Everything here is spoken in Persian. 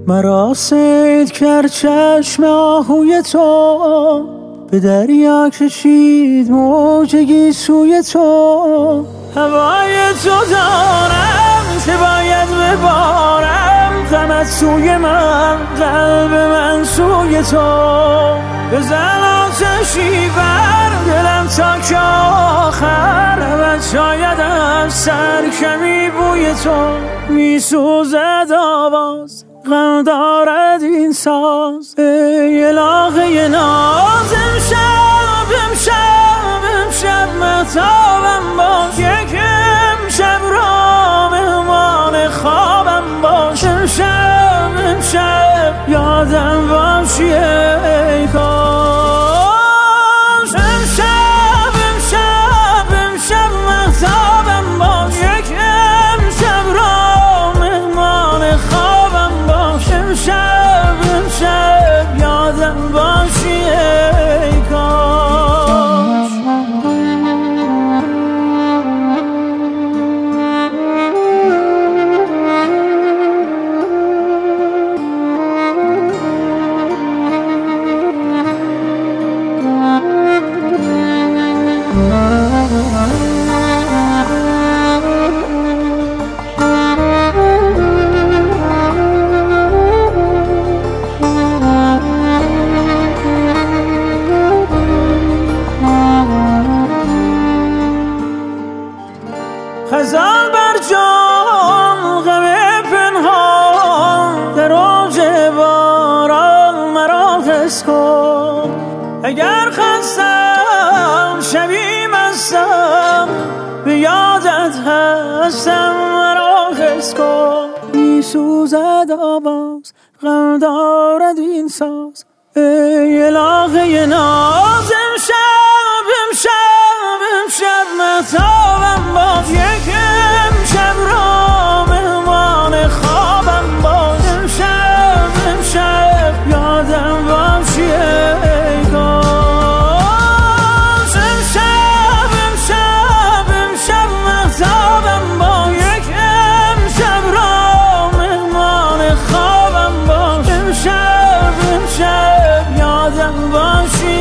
مرا صید کرد چشم آهوی تو، به دریا کشید موج سوی تو. هوای تو دارم که باید ببارم، غمت سوی من، قلب من سوی تو. بزن آتشی بر دلم تا که آخر ابد شاید از سر کمی بوی تو. میسوزد آواز، غم دارد این ساز، ای الهه ناز. امشب مهتابم باش، یک امشب را مهمان خوابم باش. امشب یادم باشی ای کاش. امشب مهتابم باش، یک امشب را مهمان خوابم باش. امشب یادم باشی ای کاش. خزان بر جان، غم پنهان، در اوج باران مرا حس کن. اگر خستم شبی مستم، به یادت هستم مرا حس کن. میسوزد آواز، غم دارد این ساز، ای الهه ناز. امشب مهتابم باش، یک امشب را مهمان خوابم باش. امشب یادم باشی ای کاش. امشب مهتابم باش، یک امشب را مهمان خوابم باش. امشب یادم باشی